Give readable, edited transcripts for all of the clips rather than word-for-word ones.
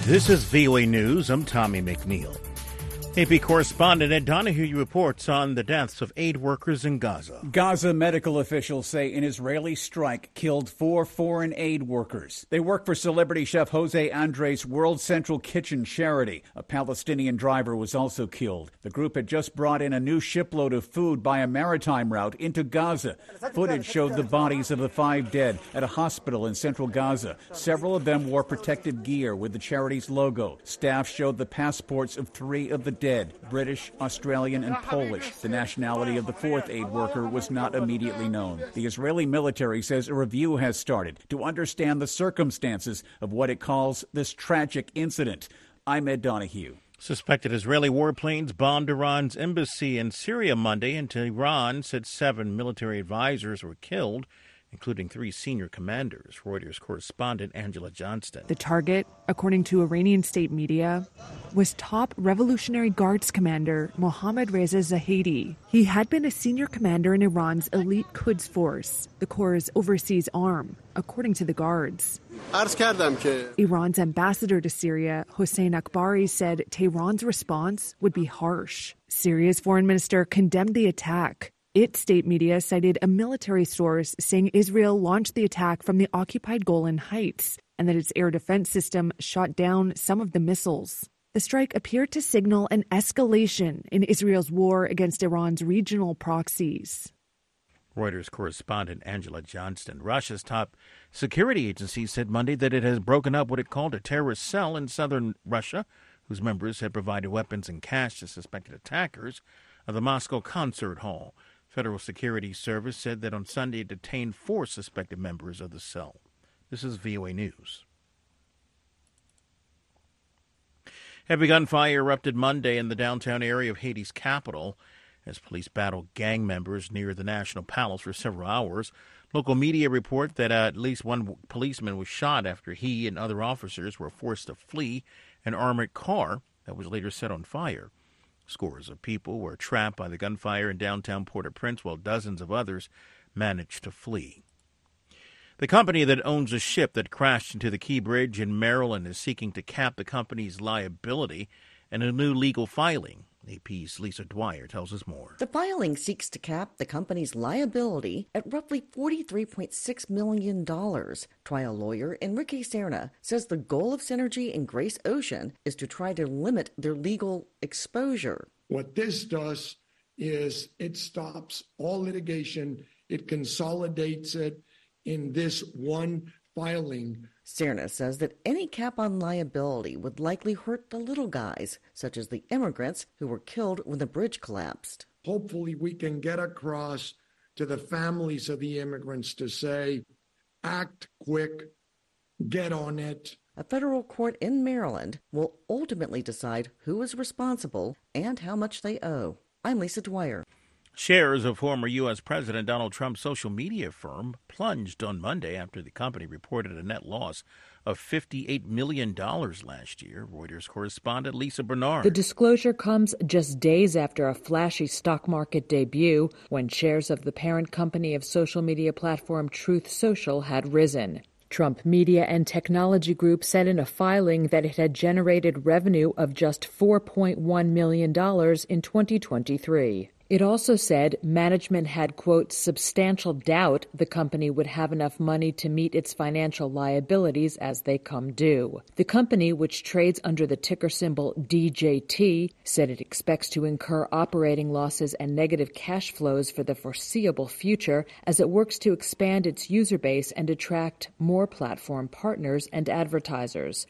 This is VOA News. I'm Tommy McNeil. AP correspondent Ed Donahue reports on the deaths of aid workers in Gaza. Gaza medical officials say an Israeli strike killed 4 foreign aid workers. They work for celebrity chef Jose Andres' World Central Kitchen charity. A Palestinian driver was also killed. The group had just brought in a new shipload of food by a maritime route into Gaza. Footage showed the bodies of the 5 dead at a hospital in central Gaza. Several of them wore protective gear with the charity's logo. Staff showed the passports of 3 of the dead, British, Australian, and Polish. The nationality of the 4th aid worker was not immediately known. The Israeli military says a review has started to understand the circumstances of what it calls this tragic incident. I'm Ed Donahue. Suspected Israeli warplanes bombed Iran's embassy in Syria Monday, and Tehran said 7 military advisors were killed, including 3 senior commanders. Reuters correspondent Angela Johnston. The target, according to Iranian state media, was top Revolutionary Guards commander Mohammad Reza Zahedi. He had been a senior commander in Iran's elite Quds force, the Corps' overseas arm, according to the Guards. Iran's ambassador to Syria, Hossein Akbari, said Tehran's response would be harsh. Syria's foreign minister condemned the attack. Its state media cited a military source saying Israel launched the attack from the occupied Golan Heights and that its air defense system shot down some of the missiles. The strike appeared to signal an escalation in Israel's war against Iran's regional proxies. Reuters correspondent Angela Johnston. Russia's top security agency said Monday that it has broken up what it called a terrorist cell in southern Russia, whose members had provided weapons and cash to suspected attackers of the Moscow concert hall. Federal Security Service said that on Sunday it detained 4 suspected members of the cell. This is VOA News. Heavy gunfire erupted Monday in the downtown area of Haiti's capital as police battled gang members near the National Palace for several hours. Local media report that at least 1 policeman was shot after he and other officers were forced to flee an armored car that was later set on fire. Scores of people were trapped by the gunfire in downtown Port-au-Prince, while dozens of others managed to flee. The company that owns a ship that crashed into the Key Bridge in Maryland is seeking to cap the company's liability in a new legal filing. AP's Lisa Dwyer tells us more. The filing seeks to cap the company's liability at roughly $43.6 million. Trial lawyer Enrique Serna says the goal of Synergy and Grace Ocean is to try to limit their legal exposure. What this does is it stops all litigation. It consolidates it in this one filing. Serna says that any cap on liability would likely hurt the little guys, such as the immigrants who were killed when the bridge collapsed. Hopefully we can get across to the families of the immigrants to say, act quick, get on it. A federal court in Maryland will ultimately decide who is responsible and how much they owe. I'm Lisa Dwyer. Shares of former U.S. President Donald Trump's social media firm plunged on Monday after the company reported a net loss of $58 million last year. Reuters correspondent Lisa Bernard. The disclosure comes just days after a flashy stock market debut when shares of the parent company of social media platform Truth Social had risen. Trump Media and Technology Group said in a filing that it had generated revenue of just $4.1 million in 2023. It also said management had, quote, substantial doubt the company would have enough money to meet its financial liabilities as they come due. The company, which trades under the ticker symbol DJT, said it expects to incur operating losses and negative cash flows for the foreseeable future as it works to expand its user base and attract more platform partners and advertisers.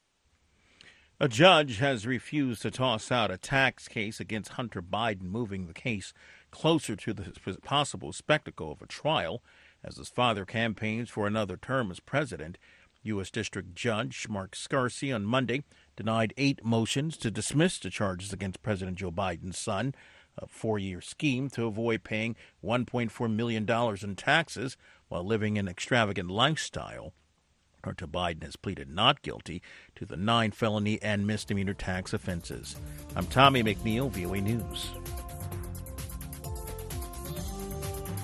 A judge has refused to toss out a tax case against Hunter Biden, moving the case closer to the possible spectacle of a trial as his father campaigns for another term as president. U.S. District Judge Mark Scarsi on Monday denied 8 motions to dismiss the charges against President Joe Biden's son, a 4-year scheme to avoid paying $1.4 million in taxes while living an extravagant lifestyle. Hunter Biden has pleaded not guilty to the 9 felony and misdemeanor tax offenses. I'm Tommy McNeil, VOA News.